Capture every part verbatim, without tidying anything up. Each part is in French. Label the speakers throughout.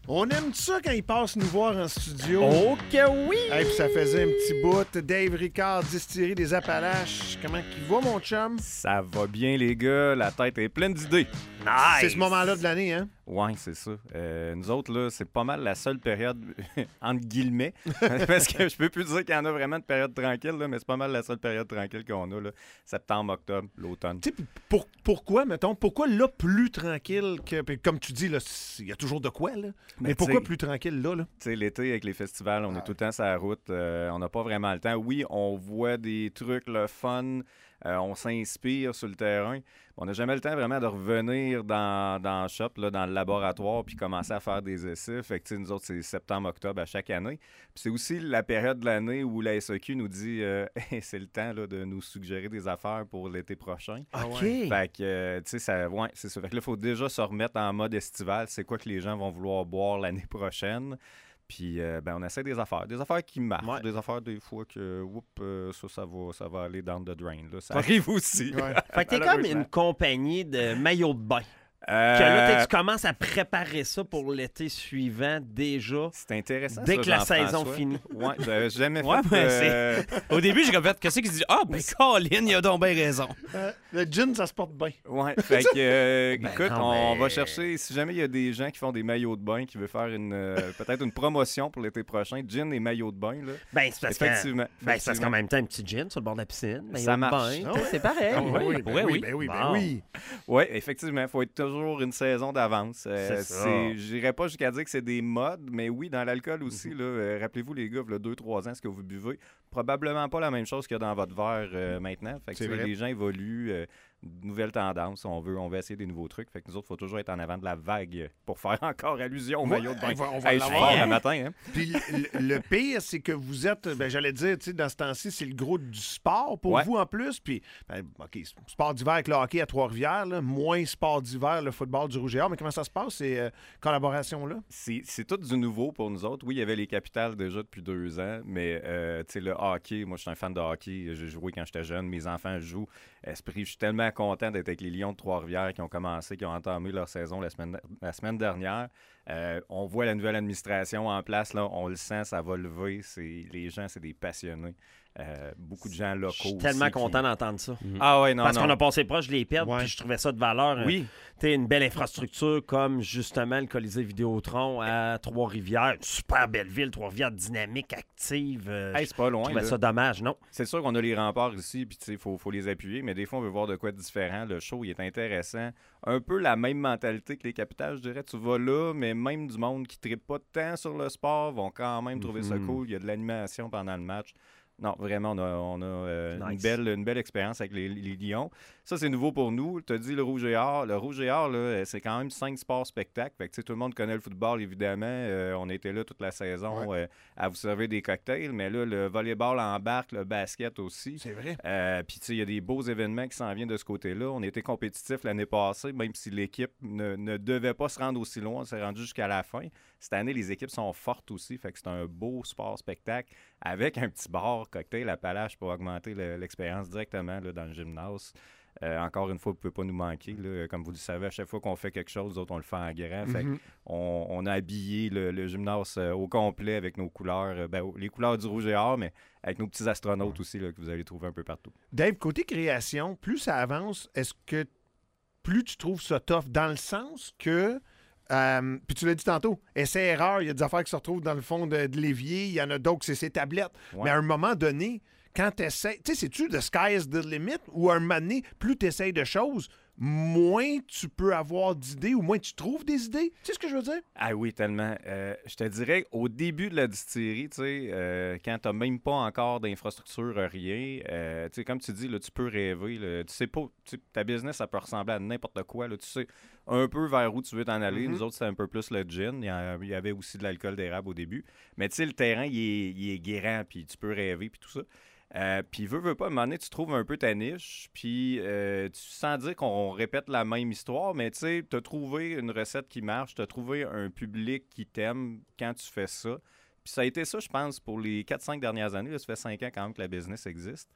Speaker 1: On aime ça quand il passe nous voir en studio.
Speaker 2: Oh que oui!
Speaker 1: Hey, puis ça faisait un petit bout. Dave Ricard, distillerie des Appalaches. Comment il va, mon chum?
Speaker 3: Ça va bien, les gars. La tête est pleine d'idées.
Speaker 2: Nice!
Speaker 1: C'est ce moment-là de l'année, hein?
Speaker 3: Ouais, c'est ça. Euh, nous autres, là, c'est pas mal la seule période, entre guillemets, parce que je peux plus dire qu'il y en a vraiment de période tranquille, là, mais c'est pas mal la seule période tranquille qu'on a, là. Septembre, octobre, l'automne.
Speaker 1: Tu sais, pour, pourquoi, mettons, pourquoi là, plus tranquille que... puis comme tu dis, là, il y a toujours de quoi, là. Mais, mais pourquoi plus tranquille, là, là?
Speaker 3: Tu sais, l'été, avec les festivals, on ah. est tout le temps sur la route. Euh, on n'a pas vraiment le temps. Oui, on voit des trucs, le fun, euh, on s'inspire sur le terrain. On n'a jamais le temps vraiment de revenir dans, dans le shop, là, dans le laboratoire, puis commencer à faire des essais. Fait que, nous autres, c'est septembre-octobre à chaque année. Puis c'est aussi la période de l'année où la S A Q nous dit euh, hey, c'est le temps là, de nous suggérer des affaires pour l'été prochain.
Speaker 1: OK.
Speaker 3: Fait que, euh, tu sais, ça, ouais, c'est ça. Fait que là, il faut déjà se remettre en mode estival. C'est quoi que les gens vont vouloir boire l'année prochaine? Puis, euh, ben, on essaie des affaires. Des affaires qui marchent. Ouais. Des affaires, des fois, que, whoop, euh, ça, ça va, ça va aller down the drain. Là. Ça arrive aussi.
Speaker 2: Ouais. Fait que t'es comme une compagnie de maillots de bain.
Speaker 3: Euh...
Speaker 2: Que là, tu commences à préparer ça pour l'été suivant déjà.
Speaker 3: C'est intéressant.
Speaker 2: Dès
Speaker 3: ça,
Speaker 2: que la saison finit.
Speaker 3: Ouais, j'avais jamais
Speaker 4: ouais,
Speaker 3: fait.
Speaker 4: Ouais,
Speaker 3: euh...
Speaker 4: Au début, j'ai comme fait, qu'est-ce qu'il dit? Ah, ben, Colin, il a donc bien raison.
Speaker 1: Euh, le gin, ça se porte bien.
Speaker 3: Ouais, fait que, euh,
Speaker 2: ben
Speaker 3: écoute,
Speaker 2: non,
Speaker 3: on
Speaker 2: mais...
Speaker 3: va chercher, si jamais il y a des gens qui font des maillots de bain, qui veulent faire une euh, peut-être une promotion pour l'été prochain, gin et maillots de bain, là.
Speaker 2: Ben, c'est parce
Speaker 3: effectivement.
Speaker 2: Que, ben, c'est parce qu'en même temps, un petit gin sur le bord de la piscine, maillot
Speaker 3: ça
Speaker 2: de
Speaker 3: marche.
Speaker 2: bain,
Speaker 1: oh,
Speaker 2: c'est pareil.
Speaker 1: Oh, oui, oui, ben
Speaker 4: ouais,
Speaker 1: oui,
Speaker 4: oui,
Speaker 1: ben oui, ben
Speaker 2: bon.
Speaker 1: oui.
Speaker 3: Oui, effectivement, il faut être toujours une saison d'avance. Euh,
Speaker 2: c'est
Speaker 3: Je n'irais pas jusqu'à dire que c'est des modes, mais oui, dans l'alcool aussi. Mm-hmm. Là, euh, rappelez-vous, les gars, il y a deux trois ans, ce que vous buvez, probablement pas la même chose qu'il y a dans votre verre euh, maintenant. Fait que c'est vrai. Les gens évoluent, euh, nouvelles tendances, on veut, on veut essayer des nouveaux trucs. Fait que nous autres, il faut toujours être en avant de la vague pour faire encore allusion au maillot de bain.
Speaker 1: On va, on va
Speaker 3: hey, je suis fort le matin. Hein?
Speaker 1: Puis le, le pire, c'est que vous êtes, ben, j'allais dire, tu sais, dans ce temps-ci, c'est le gros du sport pour
Speaker 3: ouais.
Speaker 1: vous en plus. Puis, ben, OK, sport d'hiver avec le hockey à Trois-Rivières, là, moins sport d'hiver, le football du Rouge et Or. Mais comment ça se passe, ces euh, collaborations-là?
Speaker 3: C'est, c'est tout du nouveau pour nous autres. Oui, il y avait les Capitales déjà depuis deux ans, mais euh, tu sais, le hockey, moi, je suis un fan de hockey. J'ai joué quand j'étais jeune. Mes enfants jouent. Esprit, je suis tellement content d'être avec les Lions de Trois-Rivières qui ont commencé, qui ont entamé leur saison la semaine, la semaine dernière. Euh, on voit la nouvelle administration en place, là, on le sent, ça va lever. C'est, les gens, c'est des passionnés. Euh, beaucoup de gens locaux. Je
Speaker 2: suis tellement
Speaker 3: aussi
Speaker 2: content
Speaker 3: qui...
Speaker 2: d'entendre ça.
Speaker 3: Mm-hmm. Ah ouais, non,
Speaker 2: Parce
Speaker 3: non.
Speaker 2: qu'on a passé proche de les perdre,
Speaker 1: ouais.
Speaker 2: puis je trouvais ça de valeur.
Speaker 3: Oui.
Speaker 2: Tu sais, une belle infrastructure comme justement le Colisée Vidéotron à Trois-Rivières. Une super belle ville, Trois-Rivières dynamique, active. Euh,
Speaker 3: hey, c'est pas loin.
Speaker 2: Je trouvais
Speaker 3: là.
Speaker 2: ça dommage, non?
Speaker 3: C'est sûr qu'on a les remparts ici, puis il faut, faut les appuyer, mais des fois, on veut voir de quoi de différent. Le show, il est intéressant. Un peu la même mentalité que les Capitales, je dirais. Tu vas là, mais même du monde qui ne trippe pas tant sur le sport vont quand même trouver mm-hmm. ça cool. Il y a de l'animation pendant le match. Non, vraiment, on a, on a euh, nice. une, belle, une belle expérience avec les, les Lions. Ça, c'est nouveau pour nous. Tu as dit le Rouge et Or. Le Rouge et Or, là, c'est quand même cinq sports spectacles. Fait que, tout le monde connaît le football, évidemment. Euh, on était là toute la saison ouais. euh, à vous servir des cocktails. Mais là, le volleyball embarque, le basket aussi.
Speaker 1: C'est vrai.
Speaker 3: Euh, Puis, tu sais, il y a des beaux événements qui s'en viennent de ce côté-là. On était compétitifs l'année passée, même si l'équipe ne, ne devait pas se rendre aussi loin. On s'est rendu jusqu'à la fin. Cette année, les équipes sont fortes aussi. Fait que c'est un beau sport spectacle avec un petit bar cocktail Appalaches pour augmenter le, l'expérience directement là, dans le gymnase. Euh, encore une fois, vous ne pouvez pas nous manquer. Là. Comme vous le savez, à chaque fois qu'on fait quelque chose, d'autres, on le fait en grand. Mm-hmm. Fait on, on a habillé le, le gymnase euh, au complet avec nos couleurs, euh, ben, les couleurs du Rouge et Or, mais avec nos petits astronautes aussi là, que vous allez trouver un peu partout.
Speaker 1: Dave, côté création, plus ça avance, est-ce que plus tu trouves ça tough dans le sens que Euh, puis tu l'as dit tantôt, essai-erreur, il y a des affaires qui se retrouvent dans le fond de, de l'évier, il y en a d'autres, c'est ses tablettes. Ouais. Mais à un moment donné, quand tu essaies, tu sais, c'est-tu the sky's the limit ou à un moment donné, plus tu essaies de choses, moins tu peux avoir d'idées ou moins tu trouves des idées? Tu sais ce que je veux dire?
Speaker 3: Ah oui, tellement. Euh, je te dirais, au début de la distillerie, tu sais, euh, quand tu n'as même pas encore d'infrastructure, rien, euh, tu sais, comme tu dis, là, tu peux rêver. Là, tu sais pas, tu, ta business, ça peut ressembler à n'importe quoi. Là, tu sais un peu vers où tu veux t'en aller. Mm-hmm. Nous autres, c'était un peu plus le gin. Il y avait aussi de l'alcool d'érable au début. Mais tu sais, le terrain, il est, il est guérant, puis tu peux rêver, puis tout ça. Euh, puis, veux, veux pas, à un moment donné, tu trouves un peu ta niche, puis euh, tu sens dire qu'on répète la même histoire, mais tu sais, tu as trouvé une recette qui marche, tu as trouvé un public qui t'aime quand tu fais ça. Puis ça a été ça, je pense, pour les quatre cinq dernières années. Là, ça fait cinq ans quand même que la business existe.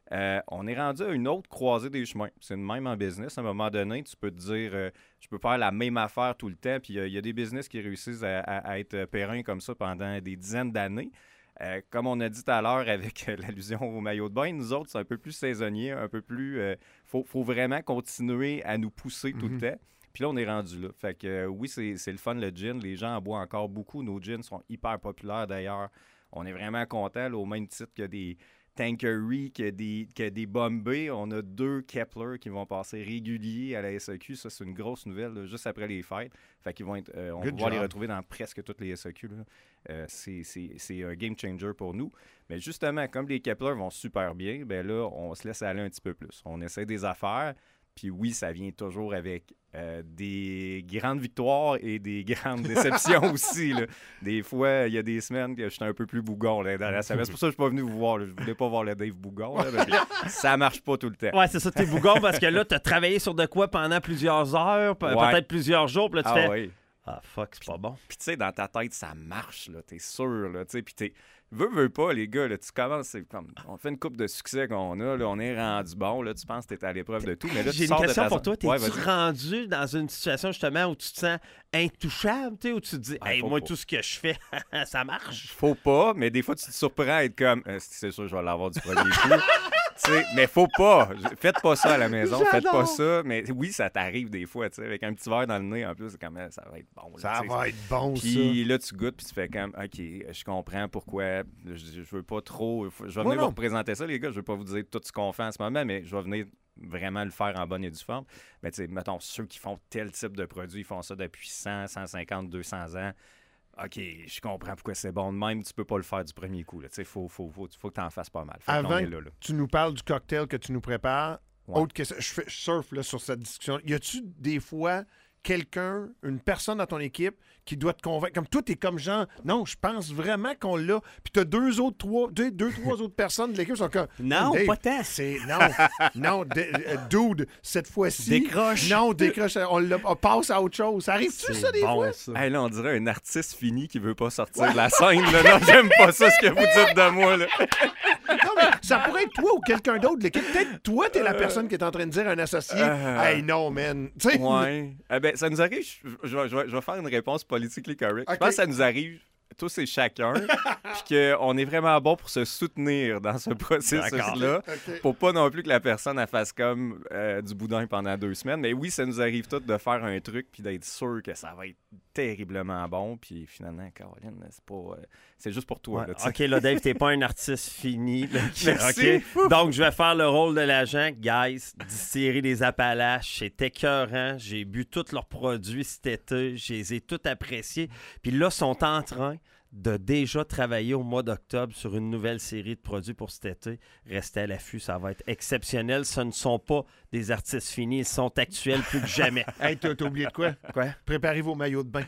Speaker 3: Euh, on est rendu à une autre croisée des chemins. C'est une même en business. À un moment donné, tu peux te dire, euh, je peux faire la même affaire tout le temps. Puis il y, y a des business qui réussissent à, à, à être périns comme ça pendant des dizaines d'années. Euh, comme on a dit tout à l'heure avec euh, l'allusion au maillot de bain, nous autres, c'est un peu plus saisonnier, un peu plus... Il euh, faut, faut vraiment continuer à nous pousser tout
Speaker 1: Mm-hmm.
Speaker 3: le temps. Puis là, on est rendu là. Fait que euh, oui, c'est, c'est le fun, le gin. Les gens en boivent encore beaucoup. Nos gins sont hyper populaires, d'ailleurs. On est vraiment contents, là, au même titre que des Tanqueray, que des, que des Bombay. On a deux Kepler qui vont passer réguliers à la S A Q. Ça, c'est une grosse nouvelle, là, juste après les fêtes. Fait qu'ils vont être, euh, on va
Speaker 1: Good
Speaker 3: pouvoir les
Speaker 1: job.
Speaker 3: retrouver dans presque toutes les S A Q, là. Euh, c'est, c'est, c'est un game changer pour nous. Mais justement, comme les Kepler vont super bien, ben là, on se laisse aller un petit peu plus. On essaie des affaires. Puis oui, ça vient toujours avec euh, des grandes victoires et des grandes déceptions aussi, là. Des fois, il y a des semaines que j'étais un peu plus bougon là, dans la semaine. C'est pour ça que je suis pas venu vous voir, là. Je voulais pas voir le Dave Bougon, là, parce que ça marche pas tout le temps.
Speaker 2: Ouais, c'est ça, t'es bougon parce que là, t'as travaillé sur de quoi pendant plusieurs heures, pe-
Speaker 3: Ouais.
Speaker 2: peut-être plusieurs jours, puis là, tu
Speaker 3: Ah
Speaker 2: fais
Speaker 3: oui.
Speaker 2: ah fuck, c'est pas bon.
Speaker 3: Puis tu sais, dans ta tête, ça marche, là, t'es sûr, là, tu sais, puis t'es... Veux, veux pas, les gars, là, tu commences, c'est comme... On fait une coupe de succès qu'on a, là, on est rendu bon, là, tu penses que t'es à l'épreuve de tout, mais là, tu
Speaker 2: J'ai une
Speaker 3: sors de
Speaker 2: question
Speaker 3: ta
Speaker 2: pour
Speaker 3: zone.
Speaker 2: toi. T'es-tu
Speaker 3: Ouais, vas-y.
Speaker 2: rendu dans une situation, justement, où tu te sens intouchable, tu sais, où tu te dis,
Speaker 3: Ah,
Speaker 2: hey,
Speaker 3: faut
Speaker 2: moi,
Speaker 3: pas.
Speaker 2: tout ce que je fais, ça marche?
Speaker 3: Faut pas, mais des fois, tu te surprends à être comme... Euh, c'est sûr, je vais l'avoir du premier coup. Tu sais, mais faut pas. Faites pas ça à la maison. Faites pas ça. Mais oui, ça t'arrive des fois, tu sais, avec un petit verre dans le nez, en plus, c'est comme, ça va être bon. là,
Speaker 1: Ça
Speaker 3: tu sais.
Speaker 1: va être bon,
Speaker 3: Puis là, tu goûtes, puis tu fais comme, OK, je comprends pourquoi. Je, je veux pas trop. Je vais
Speaker 1: Moi,
Speaker 3: venir
Speaker 1: non.
Speaker 3: vous représenter ça, les gars. Je veux pas vous dire tout ce qu'on fait en ce moment, mais je vais venir vraiment le faire en bonne et due forme. Mais tu sais, mettons, ceux qui font tel type de produit, ils font ça depuis cent, cent cinquante, deux cents ans. OK, je comprends pourquoi c'est bon de même. Tu peux pas le faire du premier coup. Il faut, faut, faut, faut que tu en fasses pas mal. Fait que là, on
Speaker 1: Avant
Speaker 3: est là, là.
Speaker 1: tu nous parles du cocktail que tu nous prépares.
Speaker 3: Ouais.
Speaker 1: Autre question, je, fais, je surfe là, sur cette discussion. Y a-tu des fois quelqu'un, une personne dans ton équipe qui doit te convaincre? Comme toi, t'es comme genre, non, je pense vraiment qu'on l'a. Puis t'as deux autres, trois, deux, deux, trois autres personnes de l'équipe qui sont comme.
Speaker 4: Non,
Speaker 1: Dave,
Speaker 4: pas tant.
Speaker 1: C'est, non, non, de- euh, dude, cette fois-ci.
Speaker 4: Décroche.
Speaker 1: Non, décroche. On, l'a- on passe à autre chose. Ça arrive-tu, ça, des
Speaker 2: bon,
Speaker 1: fois?
Speaker 2: ça.
Speaker 3: Hey, là, on dirait un artiste fini qui veut pas sortir de la scène. Là. Non, j'aime pas ça, ce que vous dites de moi. Là.
Speaker 1: Non, mais ça pourrait être toi ou quelqu'un d'autre de l'équipe. Peut-être toi, t'es la personne qui est en train de dire à un associé,
Speaker 3: Euh.
Speaker 1: hey, non, man. Tu sais,
Speaker 3: Ouais. Eh ben, ça nous arrive, je, je vais- je vais- je vais faire une réponse politically correct.
Speaker 1: Ok.
Speaker 3: Je pense que ça nous arrive tous et chacun, puis qu'on est vraiment bon pour se soutenir dans ce processus-là,
Speaker 1: OK.
Speaker 3: pour pas non plus que la personne elle fasse comme euh, du boudin pendant deux semaines. Mais oui, ça nous arrive tous de faire un truc puis d'être sûr que ça va être terriblement bon, puis finalement, Caroline, c'est pas, euh, c'est juste pour toi.
Speaker 2: Ouais,
Speaker 3: là, tu sais.
Speaker 2: OK, là, Dave, t'es pas un artiste fini. là, qui-
Speaker 3: Merci.
Speaker 2: OK. Donc, je vais faire le rôle de l'agent. Guys, distillerie des Appalaches, c'est écœurant. J'ai bu tous leurs produits cet été. Je les ai tous appréciés. Puis là, ils sont en train de déjà travailler au mois d'octobre sur une nouvelle série de produits pour cet été. Restez à l'affût, ça va être exceptionnel. Ce ne sont pas des artistes finis, ils sont actuels plus que jamais.
Speaker 1: Hey, t'as t'as oublié de quoi?
Speaker 2: Quoi?
Speaker 1: Préparez vos maillots de bain.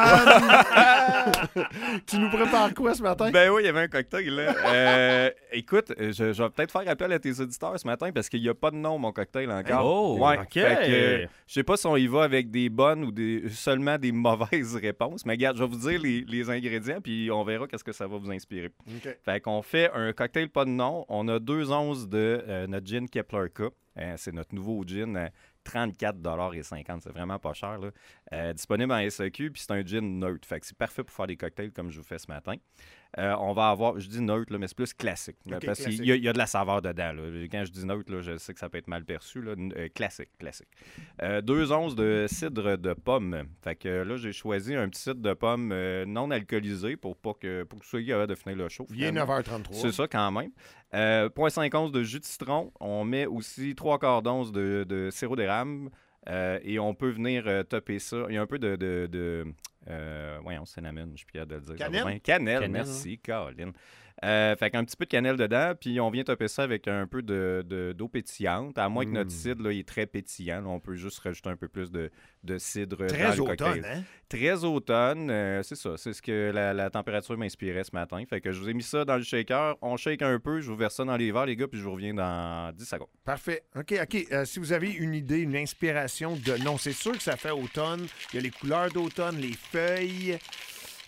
Speaker 1: Ah, tu nous prépares quoi ce matin?
Speaker 3: Ben oui, il y avait un cocktail, là. Euh, écoute, je, je vais peut-être faire appel à tes auditeurs ce matin parce qu'il n'y a pas de nom, mon cocktail, encore.
Speaker 2: Oh,
Speaker 3: ouais.
Speaker 2: OK.
Speaker 3: Fait que, euh, je sais pas si on y va avec des bonnes ou des, seulement des mauvaises réponses, mais regarde, je vais vous dire les, les ingrédients, puis on verra qu'est-ce que ça va vous inspirer.
Speaker 1: OK.
Speaker 3: Fait qu'on fait un cocktail pas de nom. On a deux onces de euh, notre gin Kepler Cup. Euh, c'est notre nouveau gin à trente-quatre dollars cinquante. C'est vraiment pas cher, là. Euh, disponible en S A Q, puis c'est un gin neutre. Fait que c'est parfait pour faire des cocktails comme je vous fais ce matin. Euh, on va avoir, je dis neutre, là, mais c'est plus classique. là,
Speaker 1: Ok,
Speaker 3: parce
Speaker 1: classique.
Speaker 3: qu'il y a, il y a de la saveur dedans. Là. Quand je dis neutre, là, je sais que ça peut être mal perçu. Là. Euh, classique, classique. Euh, deux onces de cidre de pomme. Fait que euh, là, j'ai choisi un petit cidre de pomme euh, non alcoolisé pour pas que, pour que vous soyez capable de finir le chaud.
Speaker 1: Il est neuf heures trente-trois.
Speaker 3: C'est ça quand même. Euh, zéro virgule cinq onces de jus de citron. On met aussi trois quarts d'once de, de sirop d'érable. Euh, et on peut venir euh, topper ça. Il y a un peu de... de, de euh, voyons, cinnamon, je suis plus capable de le dire.
Speaker 1: Cannelle?
Speaker 3: Ça va bien. Cannelle,
Speaker 2: Cannelle,
Speaker 3: merci, Caroline. Euh, fait qu'un petit peu de cannelle dedans, puis on vient topper ça avec un peu de, de- d'eau pétillante. À moins que notre cidre, là, il est très pétillant. Là, on peut juste rajouter un peu plus de, de cidre dans
Speaker 1: Très
Speaker 3: le
Speaker 1: automne,
Speaker 3: cocktail.
Speaker 1: hein?
Speaker 3: Très automne, euh, c'est ça. C'est ce que la, la température m'inspirait ce matin. Fait que je vous ai mis ça dans le shaker. On shake un peu, je vous verse ça dans les verres, les gars, puis je vous reviens dans dix secondes.
Speaker 1: Parfait. OK, OK. Euh, si vous avez une idée, une inspiration de... Non, c'est sûr que ça fait automne. Il y a les couleurs d'automne, les feuilles.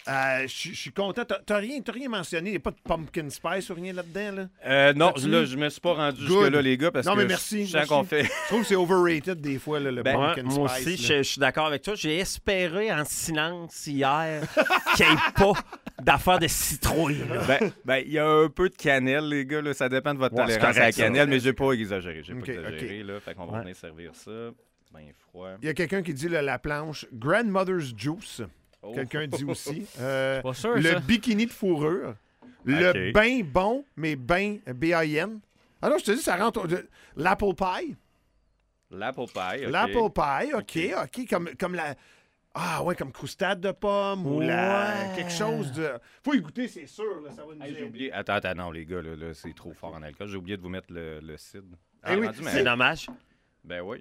Speaker 1: Euh, Je je suis content. T'as t'as rien, t'as rien mentionné. Il n'y a pas de pumpkin spice ou rien là-dedans, là?
Speaker 3: Euh, non,
Speaker 1: T'as-tu
Speaker 3: là,
Speaker 1: mis?
Speaker 3: je me suis pas rendu
Speaker 1: Good.
Speaker 3: jusque-là, les gars, parce
Speaker 1: Non,
Speaker 3: que
Speaker 1: mais merci,
Speaker 3: je sens
Speaker 1: merci.
Speaker 3: qu'on fait...
Speaker 1: Je trouve que c'est overrated des fois, là, le
Speaker 3: Ben,
Speaker 2: Ouais,
Speaker 1: pumpkin
Speaker 2: moi
Speaker 1: spice.
Speaker 2: aussi,
Speaker 1: là.
Speaker 2: je, je suis d'accord avec toi. J'ai espéré en silence hier qu'il n'y ait pas d'affaire de citrouille. là.
Speaker 3: Ben, ben, il y a un peu de cannelle, les gars, là. Ça dépend de votre
Speaker 2: Ouais, c'est
Speaker 3: tolérance à la
Speaker 2: correct, ça.
Speaker 3: cannelle, mais j'ai pas exagéré. J'ai
Speaker 1: Ok,
Speaker 3: pas exagéré,
Speaker 1: ok.
Speaker 3: là. Fait qu'on va
Speaker 2: Ouais.
Speaker 3: venir servir ça. Ben froid.
Speaker 1: Il y a quelqu'un qui dit là, la planche Grandmother's Juice.
Speaker 3: Oh.
Speaker 1: Quelqu'un dit aussi. Euh,
Speaker 4: Pas sûr,
Speaker 1: le
Speaker 4: ça.
Speaker 1: bikini de fourrure. Le
Speaker 3: Ok.
Speaker 1: bain bon, mais bain B I N. Ah non, je te dis, ça rentre. au- de- L'apple pie.
Speaker 3: L'apple pie, OK.
Speaker 1: L'apple pie, OK, OK. Comme, comme la. Ah ouais, comme croustade de pomme ou la,
Speaker 2: Ouais.
Speaker 1: quelque chose de. Faut y goûter, c'est sûr. Là, ça va nous
Speaker 3: Hey, j'ai
Speaker 1: aider.
Speaker 3: oublié. Attends, attends, non, les gars, là, là, c'est trop fort en alcool. J'ai oublié de vous mettre le, le cidre.
Speaker 1: Eh oui,
Speaker 3: rendu, mais-
Speaker 2: C'est dommage.
Speaker 3: Ben oui.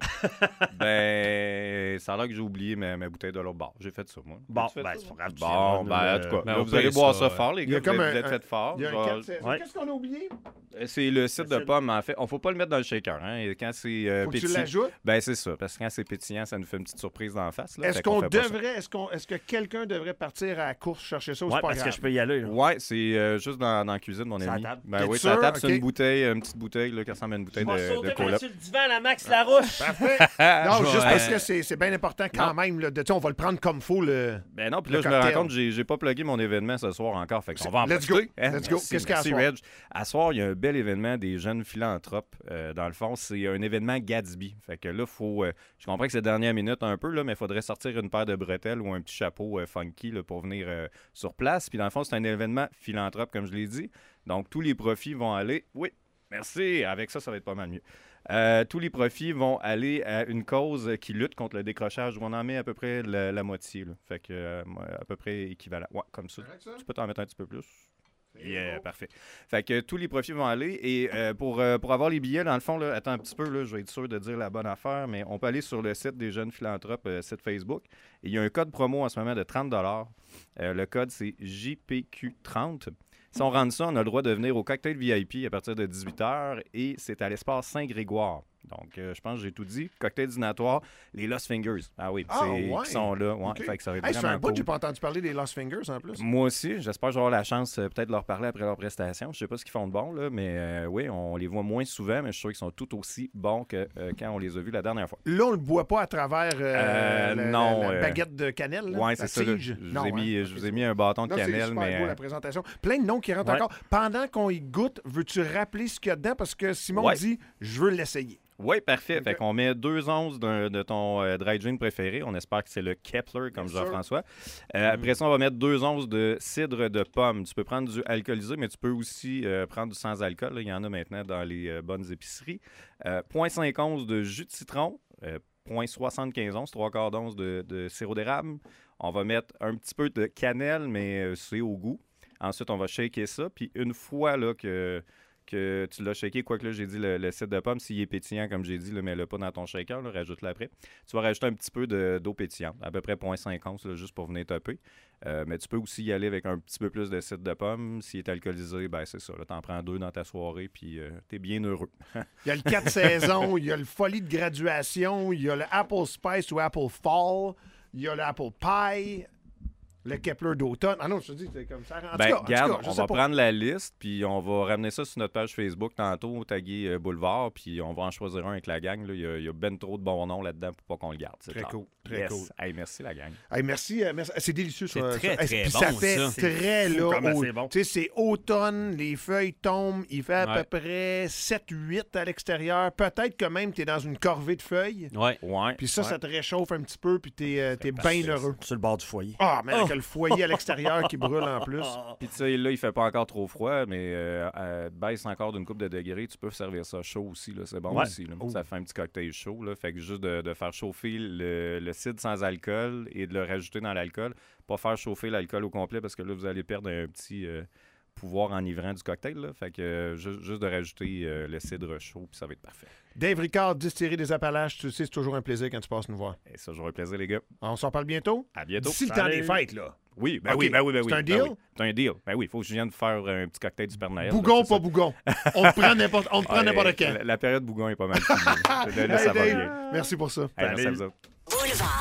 Speaker 3: ben, ça a l'air que j'ai oublié ma, ma bouteille de l'autre bord. J'ai fait ça, moi.
Speaker 2: Bon,
Speaker 3: As-tu fait
Speaker 2: ben,
Speaker 3: ça?
Speaker 2: c'est pas grave. tu
Speaker 3: Bon,
Speaker 2: viendras
Speaker 3: ben, en
Speaker 2: nous,
Speaker 3: tout cas,
Speaker 2: euh,
Speaker 4: Ben,
Speaker 3: là,
Speaker 4: on
Speaker 3: vous allez
Speaker 4: paye
Speaker 3: boire
Speaker 4: ça,
Speaker 3: ça fort, les
Speaker 1: Il y a
Speaker 3: gars. Vous
Speaker 1: comme
Speaker 3: êtes,
Speaker 1: un-
Speaker 3: vous êtes fait fort.
Speaker 1: Il y a un
Speaker 3: Genre,
Speaker 1: quatre saisons.
Speaker 2: ouais.
Speaker 1: Qu'est-ce qu'on a oublié?
Speaker 3: c'est le cidre de
Speaker 2: cidre.
Speaker 3: pomme, en fait. On ne faut pas le mettre dans le shaker. Hein. Et quand c'est euh,
Speaker 1: Faut que tu
Speaker 3: pétillant.
Speaker 1: l'ajoutes.
Speaker 3: Ben, c'est ça. Parce que quand c'est pétillant, ça nous fait une petite surprise dans la face. là.
Speaker 1: Est-ce
Speaker 3: Fait qu'on
Speaker 1: qu'on
Speaker 3: fait pas ça.
Speaker 1: devrait, est-ce qu'on, est-ce que quelqu'un devrait partir à la course chercher ça ou
Speaker 2: Ouais,
Speaker 1: c'est pas
Speaker 2: parce
Speaker 1: grave?
Speaker 2: que je peux y aller. là.
Speaker 3: Ouais, c'est euh, juste dans, dans la cuisine, mon
Speaker 2: C'est à
Speaker 3: ami.
Speaker 2: la table.
Speaker 3: Ben
Speaker 1: T'es
Speaker 3: oui,
Speaker 1: sûr?
Speaker 3: c'est à la table. C'est
Speaker 1: Ok.
Speaker 3: une bouteille, une petite bouteille là, qui ressemble à une bouteille
Speaker 2: Je vais
Speaker 3: de, de
Speaker 2: sauter
Speaker 3: cola.
Speaker 2: sur le divan, la Max Larouche.
Speaker 1: Parfait.
Speaker 3: Ah,
Speaker 1: Non,
Speaker 4: je
Speaker 1: juste
Speaker 4: vais-
Speaker 1: parce que c'est, c'est bien important quand
Speaker 3: Non.
Speaker 1: même. Là, de, tu sais, on va le prendre comme faut. Le...
Speaker 3: Ben non, puis
Speaker 1: Le
Speaker 3: là, je me rends
Speaker 1: cocktail.
Speaker 3: compte, j'ai, j'ai pas plugué mon événement ce soir encore. Fait qu'on va en
Speaker 1: Let's
Speaker 3: profiter.
Speaker 1: go. Let's go.
Speaker 3: Merci,
Speaker 1: Qu'est-ce qu'il y a à
Speaker 3: merci,
Speaker 1: soir?
Speaker 3: Reg. À soir, il y a un bel événement des jeunes philanthropes. Euh, dans le fond, c'est un événement Gatsby. Fait que là, faut. euh, je comprends que c'est dernière minute un peu, là, mais il faudrait sortir une paire de bretelles ou un petit chapeau euh, funky là, pour venir euh, sur place. Puis dans le fond, c'est un événement philanthrope, comme je l'ai dit. Donc, tous les profits vont aller. Oui, merci. Avec ça, ça va être pas mal mieux. Euh, tous les profits vont aller à une cause qui lutte contre le décrochage. On en met à peu près la, la moitié. Là. Fait que euh, à peu près équivalent. Ouais, comme ça. Tu peux t'en mettre un petit peu plus. Yeah, parfait. Fait que tous les profits vont aller. Et euh, pour, euh, pour avoir les billets, dans le fond, là, attends un petit peu, là, je vais être sûr de dire la bonne affaire, mais on peut aller sur le site des jeunes philanthropes, euh, site Facebook. Et il y a un code promo en ce moment de trente dollars. Euh, le code, c'est J P Q trente. Si on rentre ça, on a le droit de venir au cocktail V I P à partir de dix-huit heures et c'est à l'espace Saint-Grégoire. Donc, euh, je pense que j'ai tout dit. Cocktail dînatoire, les Lost Fingers. Ah oui,
Speaker 1: Ah,
Speaker 3: c'est,
Speaker 1: ouais.
Speaker 3: qui sont là. Ouais,
Speaker 1: OK.
Speaker 3: fait que ça va être
Speaker 1: Hey, ça fait un
Speaker 3: vraiment
Speaker 1: bout que
Speaker 3: cool.
Speaker 1: j'ai pas entendu parler des Lost Fingers en plus.
Speaker 3: Moi aussi, j'espère que j'aurai la chance euh, peut-être de leur parler après leur prestation. Je sais pas ce qu'ils font de bon, là, mais euh, oui, on les voit moins souvent, mais je suis sûr qu'ils sont tout aussi bons que euh, quand on les a vus la dernière fois.
Speaker 1: Là, on le boit pas à travers euh,
Speaker 3: Euh,
Speaker 1: la,
Speaker 3: non,
Speaker 1: la- la
Speaker 3: euh,
Speaker 1: baguette de cannelle. Là,
Speaker 3: Oui,
Speaker 1: la
Speaker 3: c'est ça. là.
Speaker 1: tige.
Speaker 3: Je vous
Speaker 1: Non,
Speaker 3: ai mis,
Speaker 1: hein?
Speaker 3: je
Speaker 1: Ok,
Speaker 3: vous ai
Speaker 1: c'est
Speaker 3: mis un bâton de
Speaker 1: Non, c'est
Speaker 3: cannelle,
Speaker 1: super
Speaker 3: mais
Speaker 1: beau,
Speaker 3: euh,
Speaker 1: la présentation. Plein de noms qui rentrent
Speaker 2: Ouais.
Speaker 1: encore. Pendant qu'on y goûte, veux-tu rappeler ce qu'il y a dedans? Parce que Simon
Speaker 3: Ouais.
Speaker 1: dit, je veux l'essayer.
Speaker 3: oui, parfait.
Speaker 1: Ok.
Speaker 3: Fait qu'on met deux onces d'un- de ton euh, dry gin préféré. On espère que c'est le Kepler, comme
Speaker 1: Bien sûr.
Speaker 3: Jean-François. Euh, Après ça, on va mettre deux onces de cidre de pomme. Tu peux prendre du alcoolisé, mais tu peux aussi euh, prendre du sans-alcool. là. Il y en a maintenant dans les euh, bonnes épiceries. Euh, zéro virgule cinq onces de jus de citron. Euh, zéro virgule soixante-quinze onces, trois quarts d'once de, de sirop d'érable. On va mettre un petit peu de cannelle, mais euh, c'est au goût. Ensuite, on va shaker ça. Puis une fois là, que... que tu l'as shaké, quoique là, j'ai dit le, le cidre de pomme, s'il est pétillant, comme j'ai dit, là, mets-le pas dans ton shaker, là, rajoute-le après. Tu vas rajouter un petit peu de- d'eau pétillante, à peu près zéro virgule cinq onces, là, juste pour venir topper. Euh, mais tu peux aussi y aller avec un petit peu plus de cidre de pomme. S'il est alcoolisé, ben c'est ça. Tu en prends deux dans ta soirée, puis euh, t'es bien heureux.
Speaker 1: Il y a le quatre saisons, il y a le folie de graduation, il y a le Apple Spice ou Apple Fall, il y a le Apple Pie, le Kepler d'automne. Ah non, je te dis, c'est comme ça. En
Speaker 3: Ben,
Speaker 1: tout cas, en tout
Speaker 3: regarde,
Speaker 1: cas, je
Speaker 3: on
Speaker 1: sais
Speaker 3: va
Speaker 1: pas.
Speaker 3: prendre la liste, puis on va ramener ça sur notre page Facebook tantôt, taguer euh, Boulevard, puis on va en choisir un avec la gang. là. Il y a, il y a ben trop de bons noms là-dedans pour pas qu'on le garde. C'est
Speaker 1: Très
Speaker 3: clair.
Speaker 1: cool, très
Speaker 3: Yes.
Speaker 1: cool.
Speaker 3: Hey, merci la gang.
Speaker 1: Hey, merci, euh, merci. C'est délicieux.
Speaker 4: C'est
Speaker 1: ça,
Speaker 4: très,
Speaker 1: ça.
Speaker 4: très
Speaker 1: Puis
Speaker 4: bon,
Speaker 1: ça fait
Speaker 4: ça.
Speaker 1: très
Speaker 2: C'est fou
Speaker 1: là.
Speaker 2: comment
Speaker 1: au-
Speaker 2: c'est bon.
Speaker 1: Tu sais, c'est automne, les feuilles tombent, il fait à
Speaker 4: Ouais.
Speaker 1: peu près sept huit à l'extérieur. Peut-être que même tu es dans une corvée de feuilles.
Speaker 4: Ouais.
Speaker 3: Ouais.
Speaker 1: Puis ça,
Speaker 3: ouais.
Speaker 1: ça te réchauffe un petit peu, puis t'es euh, t'es bien heureux.
Speaker 2: Sur le bord du foyer.
Speaker 1: Ah, mais avec le foyer à l'extérieur qui brûle en plus.
Speaker 3: Puis tu sais, là, il fait pas encore trop froid, mais euh, euh, baisse encore d'une coupe de degrés. Tu peux servir ça chaud aussi, là. C'est bon
Speaker 2: Ouais.
Speaker 3: aussi, là.
Speaker 1: Oh.
Speaker 3: Ça fait un petit cocktail chaud, là. Fait que juste de, de faire chauffer le, le cidre sans alcool et de le rajouter dans l'alcool. Pas faire chauffer l'alcool au complet parce que là, vous allez perdre un petit euh, pouvoir enivrant du cocktail, là. Fait que euh, juste, juste de rajouter euh, le cidre chaud, puis ça va être parfait.
Speaker 1: Dave Ricard, Distillerie des Appalaches, tu sais, c'est toujours un plaisir quand tu passes nous voir.
Speaker 3: Et ça, j'aurai plaisir, les gars.
Speaker 1: On s'en parle bientôt?
Speaker 3: À bientôt.
Speaker 1: D'ici le temps
Speaker 2: Salut.
Speaker 1: des fêtes, là.
Speaker 3: Oui, ben
Speaker 1: Ok.
Speaker 3: oui, ben oui, ben oui.
Speaker 1: C'est un
Speaker 3: ben
Speaker 1: deal?
Speaker 3: oui. C'est un deal. Ben oui, il faut que je vienne faire un petit cocktail du Père Noël. là,
Speaker 1: Bougon,
Speaker 3: c'est
Speaker 1: pas
Speaker 3: ça.
Speaker 1: bougon. On te prend n'importe on te prend
Speaker 3: Ah,
Speaker 1: n'importe quand.
Speaker 3: La, la période bougon est pas mal finie. là. Là,
Speaker 1: Hey,
Speaker 3: ça va
Speaker 1: Dave,
Speaker 3: bien.
Speaker 1: merci pour ça.
Speaker 3: Hey, merci à
Speaker 2: Salut.
Speaker 3: vous autres.
Speaker 5: Boulevard.